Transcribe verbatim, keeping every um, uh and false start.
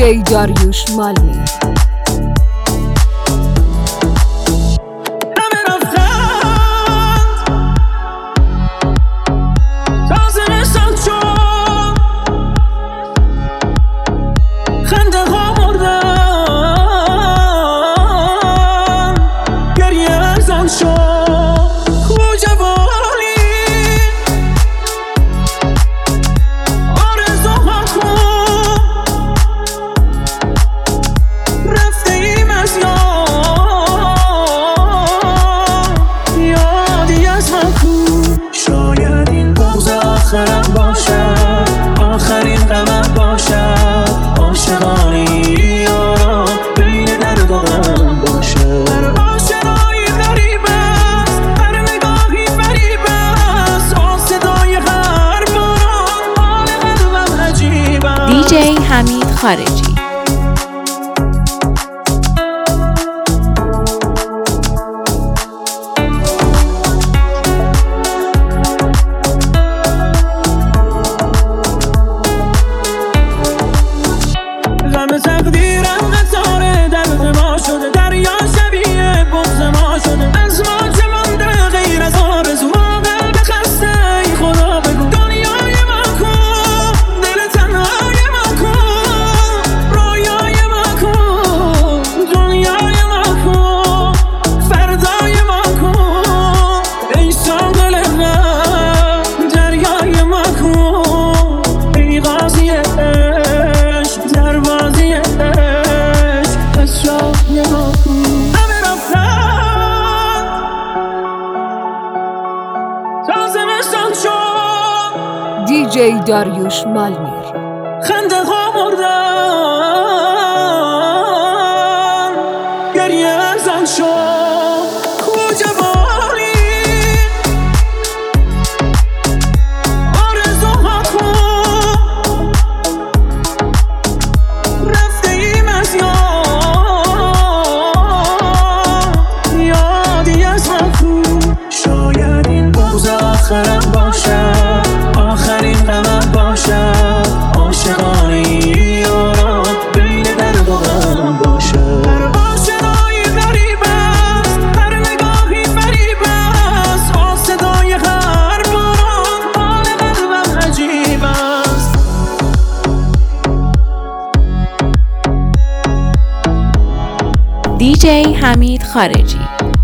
جی داریوش مالمی. آخرم باشد، آخرین غمم باشد، عاشقانه یارا بین درد و غم باشد. هر آشنایی غریب است، هر نگاهی فریب است، با صدای هر باران حال قلبم عجیب است. دی جی حمید خارجی. تقدیرم قطار درد ما شده، دریا شبیه بغض ما شده، از ما چه مانده غیر از آرزوها، قلب خسته ای خدا بگو دنیای ما کن، دل تنهای ما کن، رویای ما کن، دنیای ما کن، فردای ما کن، ای ساقل غم دریای ما کن، ای قاضی عشق دروازی دی جی داریوش مالمیر. خنده ها مردن، گریه ازم شد کوجوانی، آرزوها کن رفته ایم از یاد، یادی از ما کن. شاید این بغض آخرم باشد، آخرین غمم باشد، عاشقانه یارا بین درد و غم باشد. هر آشنایی غریب است، هر نگاهی فریب است، با صدای هر باران حال قلبم عجیب است. دی جی حمید خارجی.